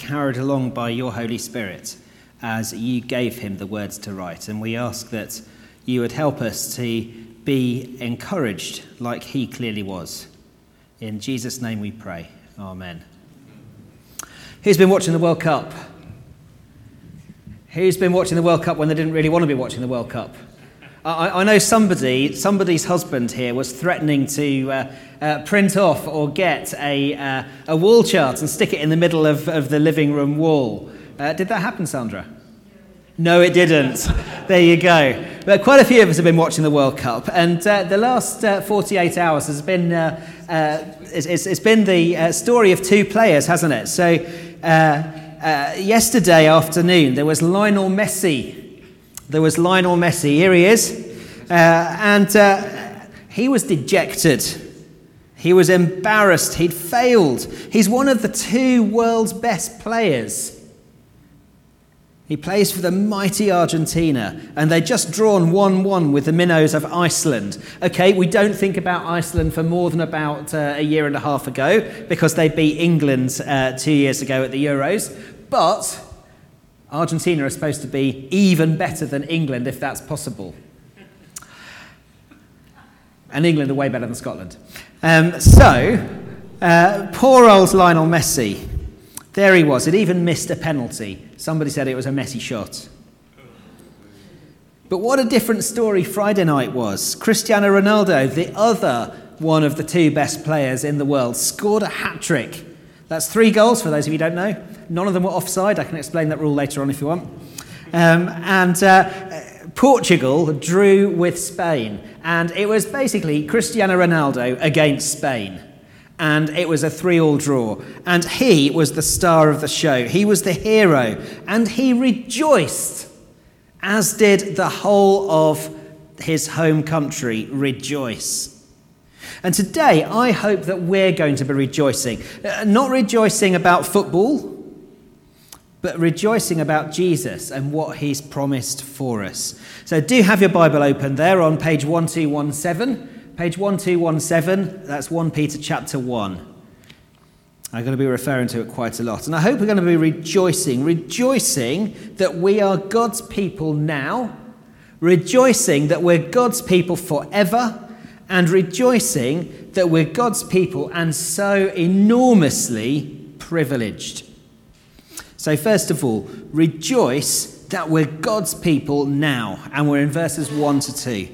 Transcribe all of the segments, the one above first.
carried along by your Holy Spirit as you gave him the words to write. And we ask that you would help us to be encouraged like he clearly was. In Jesus' name we pray. Amen. Who's been watching the World Cup? Who's been watching the World Cup when they didn't really want to be watching the World Cup? I know somebody's husband here was threatening to print off or get a wall chart and stick it in the middle of the living room wall. Did that happen, Sandra? No, it didn't. There you go. But quite a few of us have been watching the World Cup, and the last 48 hours has been it's been the story of two players, hasn't it? So yesterday afternoon there was Lionel Messi. Here he is, and he was dejected. He was embarrassed. He'd failed. He's one of the two world's best players. He plays for the mighty Argentina, and they'd just drawn 1-1 with the minnows of Iceland. Okay, we don't think about Iceland for more than about a year and a half ago, because they beat England 2 years ago at the Euros. But Argentina are supposed to be even better than England, if that's possible. And England are way better than Scotland. Poor old Lionel Messi. There he was. He'd even missed a penalty. Somebody said it was a Messi shot. But what a different story Friday night was. Cristiano Ronaldo, the other one of the two best players in the world, scored a hat-trick. That's 3 goals, for those of you who don't know. None of them were offside. I can explain that rule later on if you want. Portugal drew with Spain. And it was basically Cristiano Ronaldo against Spain. And it was a 3-3 draw. And he was the star of the show. He was the hero. And he rejoiced, as did the whole of his home country rejoice. And today, I hope that we're going to be rejoicing. Not rejoicing about football, but rejoicing about Jesus and what he's promised for us. So do have your Bible open there on page 1217. Page 1217, that's 1 Peter chapter 1. I'm going to be referring to it quite a lot. And I hope we're going to be rejoicing that we are God's people now, rejoicing that we're God's people forever, and rejoicing that we're God's people and so enormously privileged. So first of all, rejoice that we're God's people now. And we're in verses 1 to 2.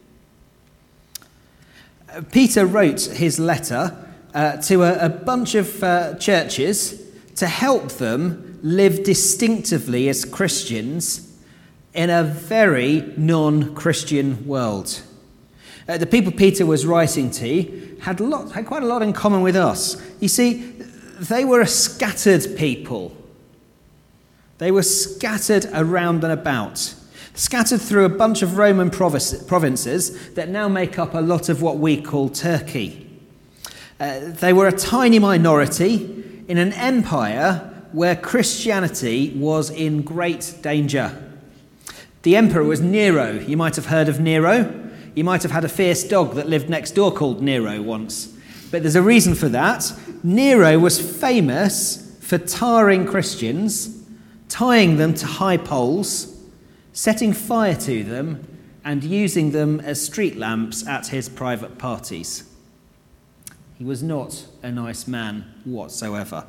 Peter wrote his letter to a bunch of churches to help them live distinctively as Christians in a very non-Christian world. The people Peter was writing to had quite a lot in common with us. You see, they were a scattered people. They were scattered around and about, scattered through a bunch of Roman provinces that now make up a lot of what we call Turkey. They were a tiny minority in an empire where Christianity was in great danger. The emperor was Nero. You might have heard of Nero. You might have had a fierce dog that lived next door called Nero once. But there's a reason for that. Nero was famous for tarring Christians, tying them to high poles, setting fire to them, and using them as street lamps at his private parties. He was not a nice man whatsoever.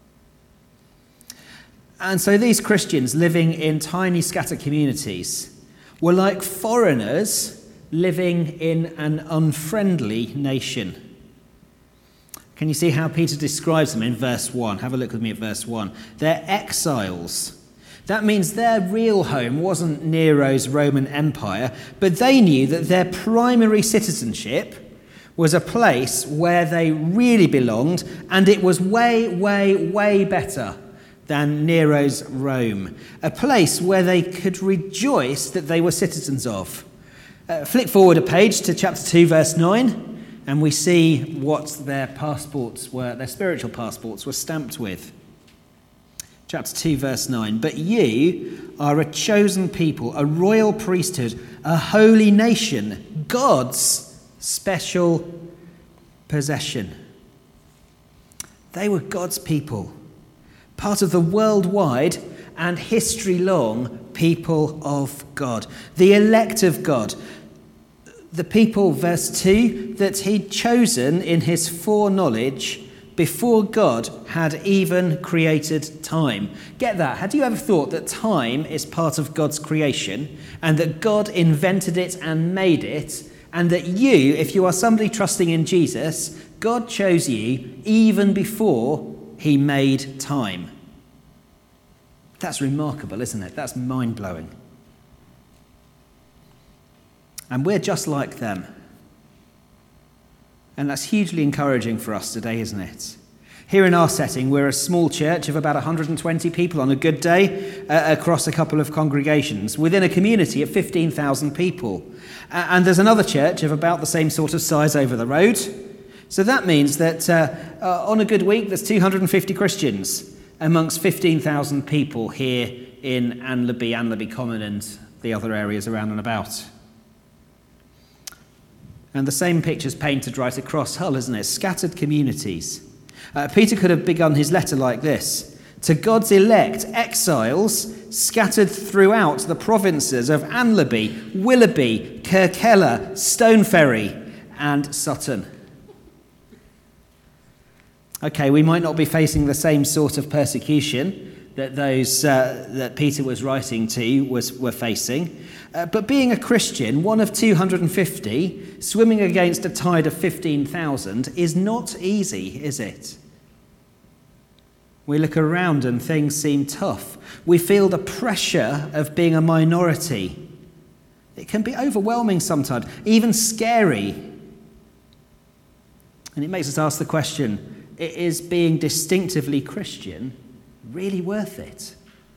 And so these Christians living in tiny scattered communities were like foreigners living in an unfriendly nation. Can you see how Peter describes them in verse 1? Have a look with me at verse 1. They're exiles. That means their real home wasn't Nero's Roman Empire, but they knew that their primary citizenship was a place where they really belonged, and it was way, way, way better than Nero's Rome. A place where they could rejoice that they were citizens of. Flick forward a page to chapter 2, verse 9. And we see what their passports were, their spiritual passports were stamped with. Chapter 2, verse 9. But you are a chosen people, a royal priesthood, a holy nation, God's special possession. They were God's people, part of the worldwide and history-long people of God, the elect of God. The people, verse 2, that he'd chosen in his foreknowledge before God had even created time. Get that? Had you ever thought that time is part of God's creation and that God invented it and made it, and that you, if you are somebody trusting in Jesus, God chose you even before he made time? That's remarkable, isn't it? That's mind-blowing. And we're just like them. And that's hugely encouraging for us today, isn't it? Here in our setting, we're a small church of about 120 people on a good day across a couple of congregations within a community of 15,000 people. And there's another church of about the same sort of size over the road. So that means that on a good week, there's 250 Christians amongst 15,000 people here in Anlaby Common and the other areas around and about. And the same picture's painted right across Hull, isn't it? Scattered communities. Peter could have begun his letter like this: to God's elect exiles scattered throughout the provinces of Anlaby, Willoughby, Kirkella, Stoneferry, and Sutton. Okay, we might not be facing the same sort of persecution that those that Peter was writing to were facing. But being a Christian, one of 250, swimming against a tide of 15,000 is not easy, is it? We look around and things seem tough. We feel the pressure of being a minority. It can be overwhelming sometimes, even scary. And it makes us ask the question, is being distinctively Christian really worth it?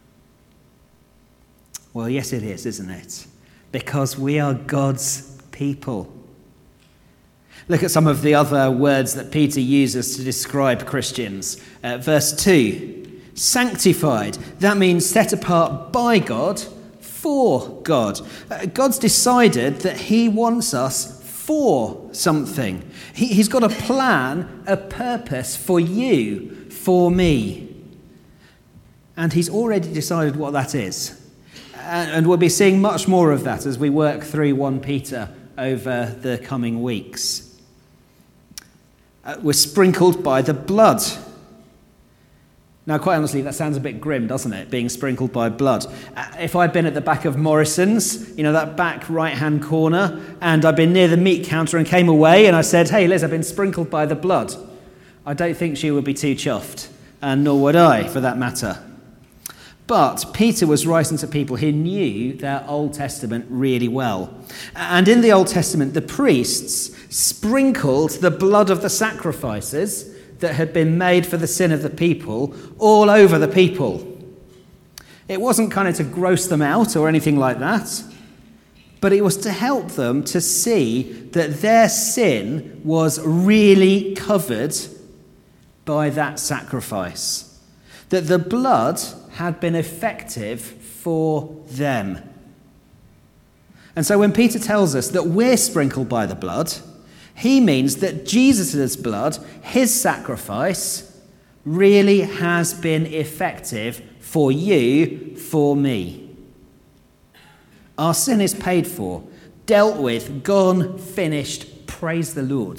Well, yes, it is, isn't it? Because we are God's people. Look at some of the other words that Peter uses to describe Christians. Verse 2, sanctified. That means set apart by God for God. God's decided that he wants us for something. He's got a plan, a purpose for you, for me. And he's already decided what that is. And we'll be seeing much more of that as we work through 1 Peter over the coming weeks. We're sprinkled by the blood. Now, quite honestly, that sounds a bit grim, doesn't it? Being sprinkled by blood. If I'd been at the back of Morrison's, that back right-hand corner, and I'd been near the meat counter and came away and I said, "Hey, Liz, I've been sprinkled by the blood," I don't think she would be too chuffed, and nor would I, for that matter. But Peter was writing to people who knew their Old Testament really well. And in the Old Testament, the priests sprinkled the blood of the sacrifices that had been made for the sin of the people all over the people. It wasn't kind of to gross them out or anything like that, but it was to help them to see that their sin was really covered by that sacrifice, that the blood had been effective for them. And so when Peter tells us that we're sprinkled by the blood, he means that Jesus' blood, his sacrifice, really has been effective for you, for me. Our sin is paid for, dealt with, gone, finished. Praise the Lord.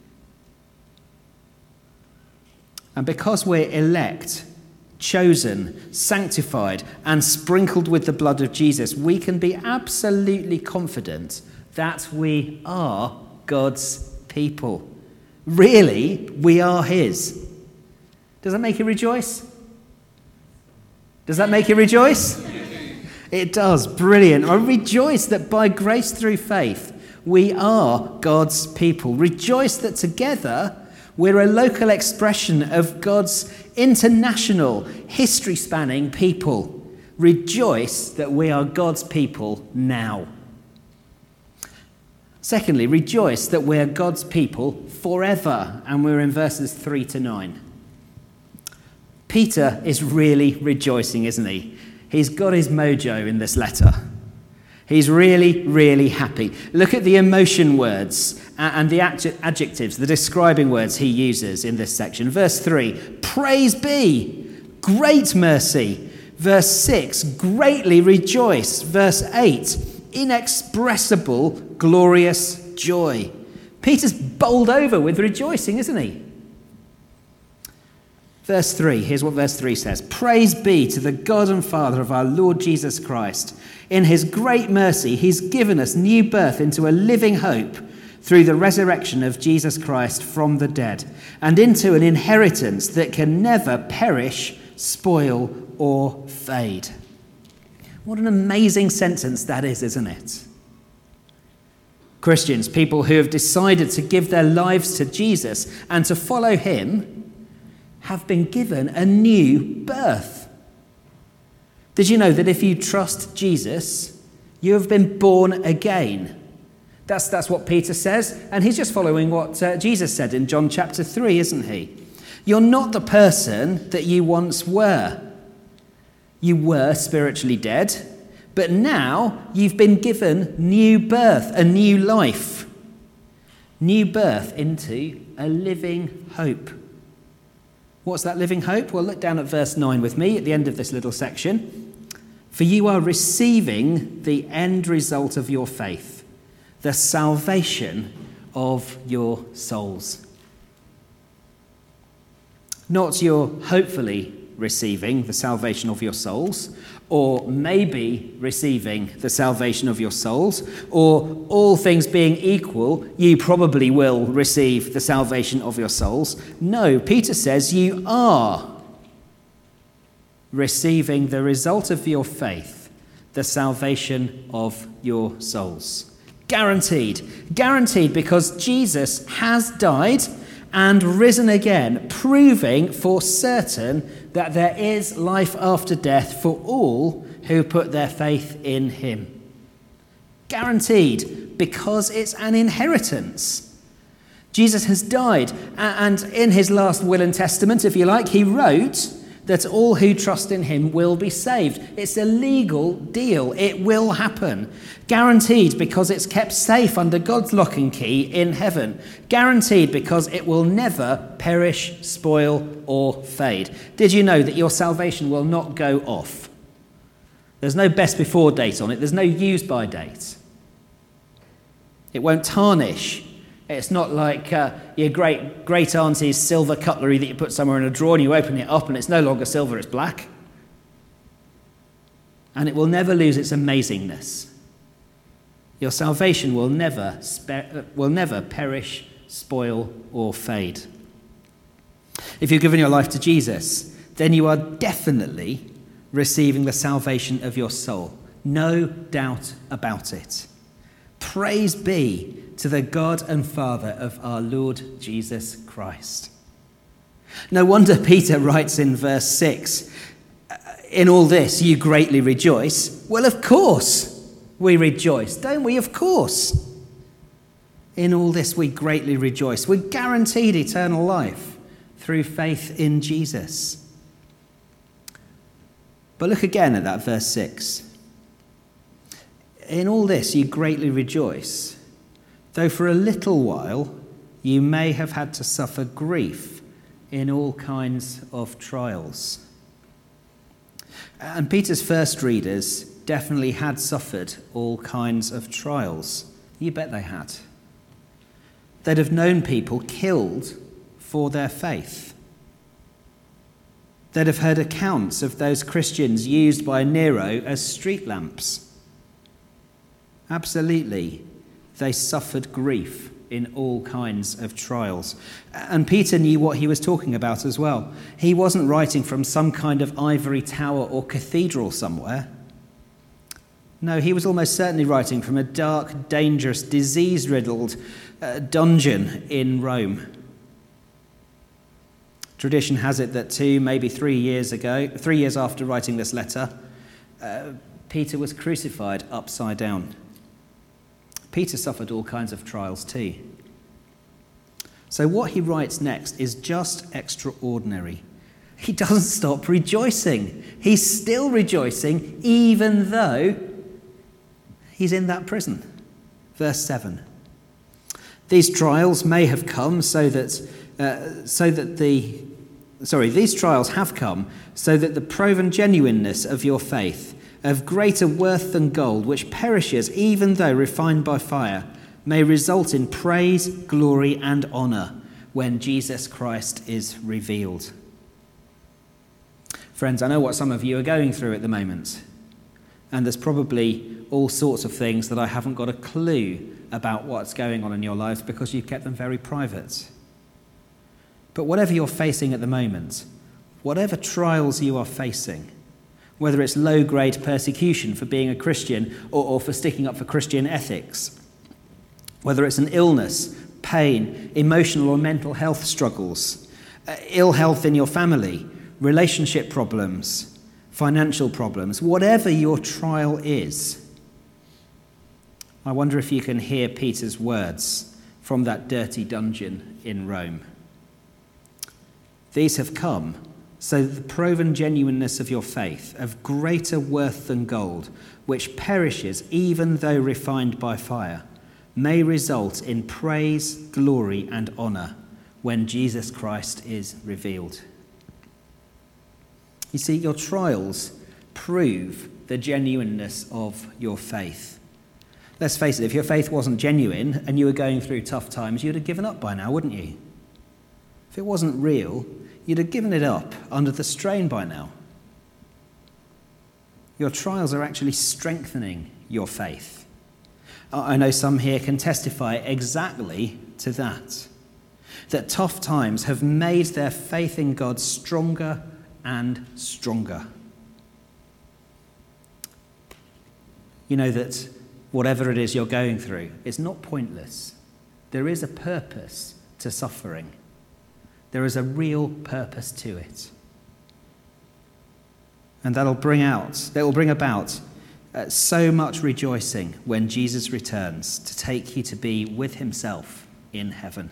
And because we're elect, chosen, sanctified, and sprinkled with the blood of Jesus, we can be absolutely confident that we are God's people. Really, we are his. Does that make you rejoice? Does that make you rejoice? It does. Brilliant. I rejoice that by grace through faith, we are God's people. Rejoice that together we're a local expression of God's international, history-spanning people. Rejoice that we are God's people now. Secondly, rejoice that we're God's people forever. And we're in verses 3 to 9. Peter is really rejoicing, isn't he? He's got his mojo in this letter. He's really, really happy. Look at the emotion words and the adjectives, the describing words he uses in this section. Verse 3, praise be. great mercy. Verse 6, greatly rejoice. Verse 8, inexpressible, glorious joy. Peter's bowled over with rejoicing, isn't he? Verse 3, here's what verse 3 says. Praise be to the God and Father of our Lord Jesus Christ. In his great mercy, he's given us new birth into a living hope through the resurrection of Jesus Christ from the dead, and into an inheritance that can never perish, spoil, or fade. What an amazing sentence that is, isn't it? Christians, people who have decided to give their lives to Jesus and to follow him, have been given a new birth. Did you know that if you trust Jesus, you have been born again? That's what Peter says, and he's just following what Jesus said in John chapter 3, isn't he? You're not the person that you once were. You were spiritually dead, but now you've been given new birth, a new life. New birth into a living hope. What's that living hope? Well, look down at verse 9 with me at the end of this little section. For you are receiving the end result of your faith, the salvation of your souls. Not you're hopefully receiving the salvation of your souls, or maybe receiving the salvation of your souls, or all things being equal, you probably will receive the salvation of your souls. No, Peter says you are receiving the result of your faith, the salvation of your souls. Guaranteed. Guaranteed, because Jesus has died and risen again, proving for certain that there is life after death for all who put their faith in him. Guaranteed, because it's an inheritance. Jesus has died, and in his last will and testament, if you like, he wrote that all who trust in him will be saved. It's a legal deal. It will happen. Guaranteed because it's kept safe under God's lock and key in heaven. Guaranteed because it will never perish, spoil, or fade. Did you know that your salvation will not go off? There's no best before date on it. There's no use by date. It won't tarnish. It's not like your great auntie's silver cutlery that you put somewhere in a drawer and you open it up and it's no longer silver, it's black. And it will never lose its amazingness. Your salvation will never perish, spoil, or fade. If you've given your life to Jesus, then you are definitely receiving the salvation of your soul. No doubt about it. Praise be to the God and Father of our Lord Jesus Christ. No wonder Peter writes in verse 6, in all this you greatly rejoice. Well, of course we rejoice, don't we? Of course. In all this we greatly rejoice. We're guaranteed eternal life through faith in Jesus. But look again at that verse 6. In all this you greatly rejoice, though for a little while you may have had to suffer grief in all kinds of trials. And Peter's first readers definitely had suffered all kinds of trials. You bet they had. They'd have known people killed for their faith. They'd have heard accounts of those Christians used by Nero as street lamps. Absolutely, they suffered grief in all kinds of trials. And Peter knew what he was talking about as well. He wasn't writing from some kind of ivory tower or cathedral somewhere. No, he was almost certainly writing from a dark, dangerous, disease-riddled dungeon in Rome. Tradition has it that 2, maybe 3 years ago, 3 years after writing this letter, Peter was crucified upside down. Peter suffered all kinds of trials too. So what he writes next is just extraordinary. He doesn't stop rejoicing. He's still rejoicing even though he's in that prison. Verse 7. These trials may have come so that These trials have come so that the proven genuineness of your faith, of greater worth than gold, which perishes even though refined by fire, may result in praise, glory, and honour when Jesus Christ is revealed. Friends, I know what some of you are going through at the moment, and there's probably all sorts of things that I haven't got a clue about what's going on in your lives because you've kept them very private. But whatever you're facing at the moment, whatever trials you are facing, whether it's low-grade persecution for being a Christian or for sticking up for Christian ethics, whether it's an illness, pain, emotional or mental health struggles, ill health in your family, relationship problems, financial problems, whatever your trial is, I wonder if you can hear Peter's words from that dirty dungeon in Rome. These have come so that the proven genuineness of your faith, of greater worth than gold, which perishes even though refined by fire, may result in praise, glory, and honour when Jesus Christ is revealed. You see, your trials prove the genuineness of your faith. Let's face it, if your faith wasn't genuine and you were going through tough times, you'd have given up by now, wouldn't you? If it wasn't real, you'd have given it up under the strain by now. Your trials are actually strengthening your faith. I know some here can testify exactly to that tough times have made their faith in God stronger and stronger. You know that whatever it is you're going through, it's not pointless. There is a purpose to suffering. There is a real purpose to it. And that will bring about so much rejoicing when Jesus returns to take you to be with himself in heaven.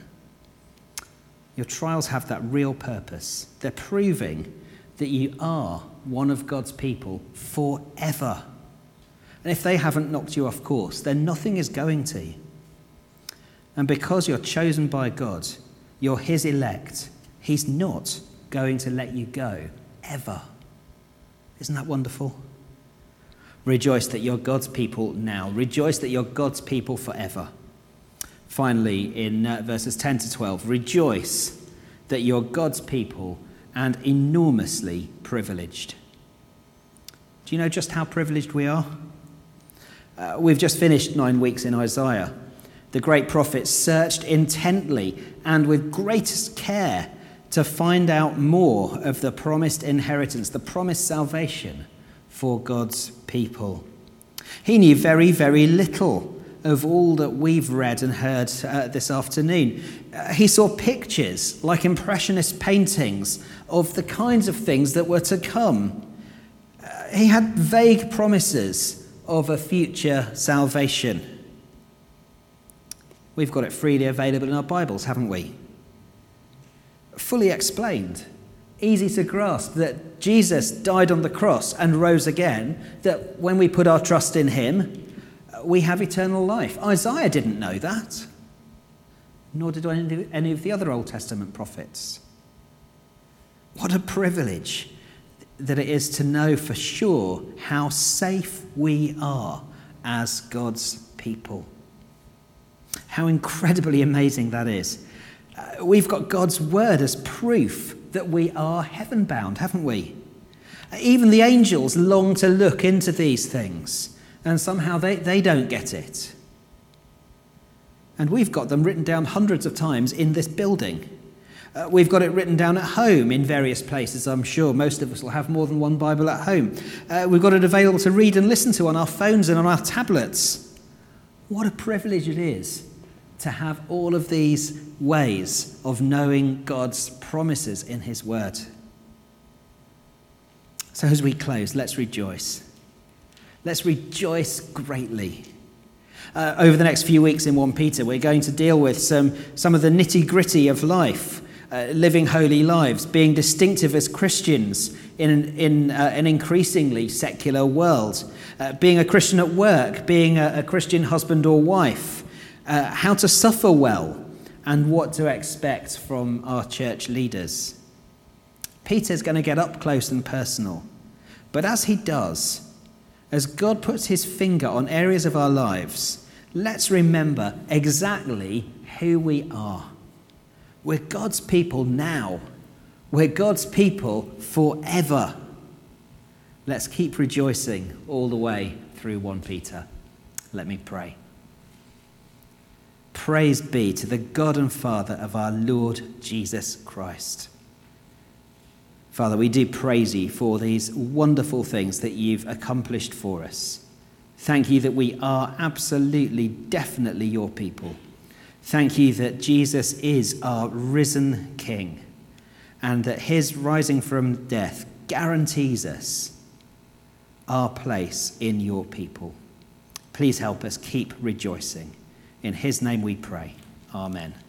Your trials have that real purpose. They're proving that you are one of God's people forever. And if they haven't knocked you off course, then nothing is going to. And because you're chosen by God, you're his elect, he's not going to let you go, ever. Isn't that wonderful? Rejoice that you're God's people now. Rejoice that you're God's people forever. Finally, in verses 10 to 12, rejoice that you're God's people and enormously privileged. Do you know just how privileged we are? We've just finished 9 weeks in Isaiah. The great prophet searched intently and with greatest care to find out more of the promised inheritance, the promised salvation for God's people. He knew very, very little of all that we've read and heard this afternoon. He saw pictures like impressionist paintings of the kinds of things that were to come. He had vague promises of a future salvation. We've got it freely available in our Bibles, haven't we? Fully explained, easy to grasp, that Jesus died on the cross and rose again, that when we put our trust in him, we have eternal life. Isaiah didn't know that, nor did any of the other Old Testament prophets. What a privilege that it is to know for sure how safe we are as God's people. How incredibly amazing that is. We've got God's word as proof that we are heaven-bound, haven't we? Even the angels long to look into these things, and somehow they don't get it. And we've got them written down hundreds of times in this building. We've got it written down at home in various places, I'm sure. Most of us will have more than one Bible at home. We've got it available to read and listen to on our phones and on our tablets. What a privilege it is to have all of these ways of knowing God's promises in his word. So as we close, let's rejoice. Let's rejoice greatly. Over the next few weeks in 1 Peter, we're going to deal with some of the nitty-gritty of life, living holy lives, being distinctive as Christians in an increasingly secular world, being a Christian at work, being a Christian husband or wife, how to suffer well, and what to expect from our church leaders. Peter's going to get up close and personal. But as he does, as God puts his finger on areas of our lives, let's remember exactly who we are. We're God's people now. We're God's people forever. Let's keep rejoicing all the way through 1 Peter. Let me pray. Praise be to the God and Father of our Lord Jesus Christ. Father, we do praise you for these wonderful things that you've accomplished for us. Thank you that we are absolutely, definitely your people. Thank you that Jesus is our risen King and that his rising from death guarantees us our place in your people. Please help us keep rejoicing. In his name we pray. Amen.